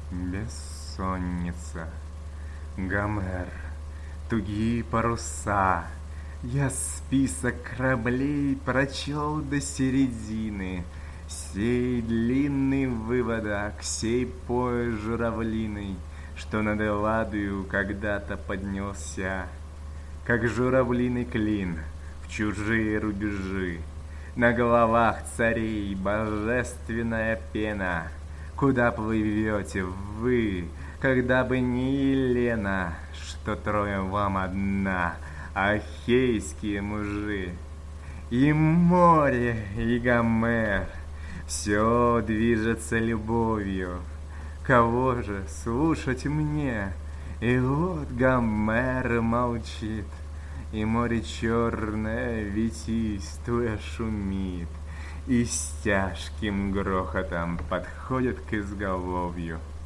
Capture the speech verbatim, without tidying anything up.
Бессонница, Гомер, тугие паруса. Я список кораблей прочел до середины. Сей длинный выводок, сей пояс журавлиный, что над Элладою когда-то поднялся, как журавлиный клин в чужие рубежи. На головах царей божественная пена. Куда плывете вы, когда бы не Елена, что трое вам одна, ахейские мужи? И море, и Гомер, все движется любовью. Кого же слушать мне? И вот Гомер молчит, и море черное, ветвистое, шумит, и с тяжким грохотом подходит к изголовью.